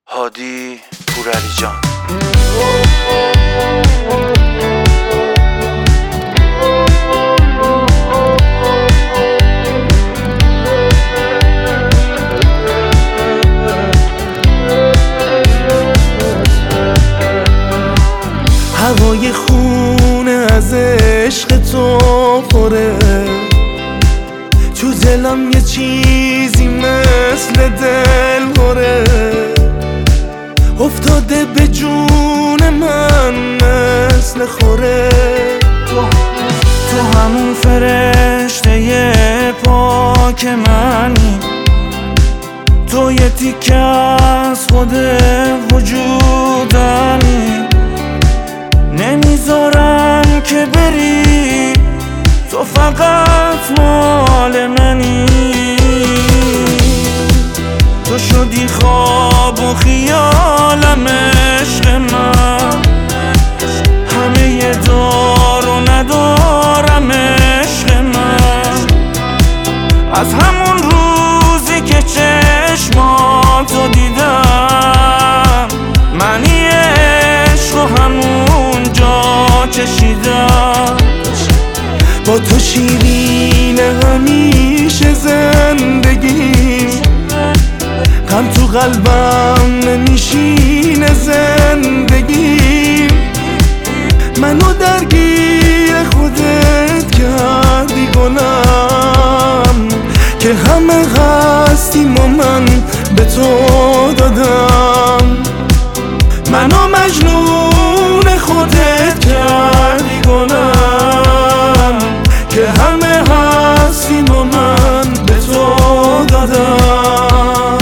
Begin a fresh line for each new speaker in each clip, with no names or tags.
هادی پورعلیجان.
هوای خونه از عشق تو پره، تو دلم یه چیزی مثل دل خوره، افتاده به جون من مثل خوره. تو همون فرشته پاک منی، تو یه تیکه از خود وجودمی، نمیذارم که بری، تو فقط مال منی. تو شدی خواب و خیالم عشق من، همه دار و ندارم عشق من. از همون روزی که چشماتو دیدم، منی عشق و همون جا چشیدم. با تو شیرین همیشه زندگیم، غم تو قلبم نمیشینه زندگیم. منو درگیر خودت کردی گلم، که همه هستیم و من به تو دادم. منو مجنون خودت کردی گلم، که همه هستیم و من به تو دادم.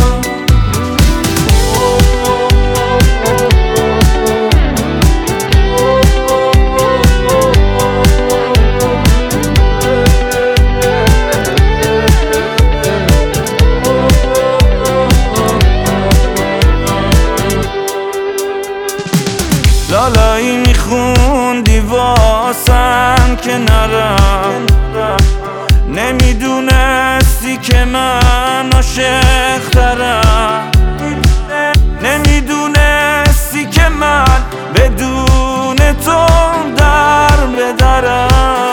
لالایی میخوندی واسم که نرم، نمیدونستی که من عاشق ترم، نمیدونستی که من بدون تو در بدرم.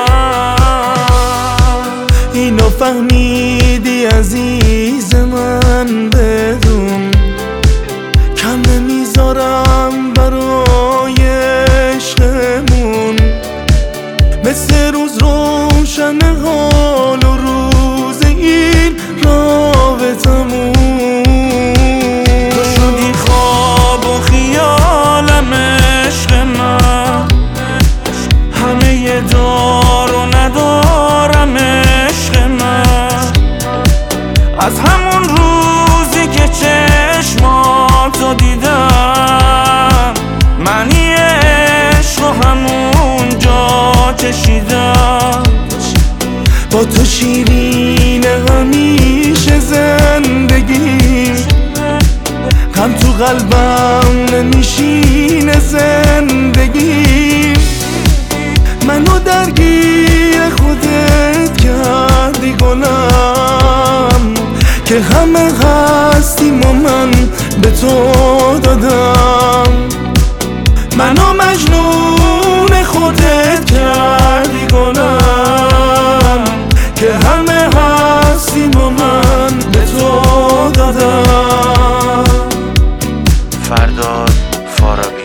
اینو فهمیدی عزیز من، بدون کم نمیذارم برای عشقمون، مثل روز روشن حال و روز این رابطمون. تو شدی خواب و خیالم عشق من، همه دار و ندارم عشق من. از همون روزی که چشماتو دیدم، منی عشق و همون جا چشیدم. با تو شیرین همیشه زندگیم، غم تو قلبم نمیشینه زندگیم. منو درگیر خودت کردی گلم، که همه هستیم و من به تو دادم. منو مجنون خودت کردی گلم، که همه هستیم و من به تو دادم.
فرداد فارابی.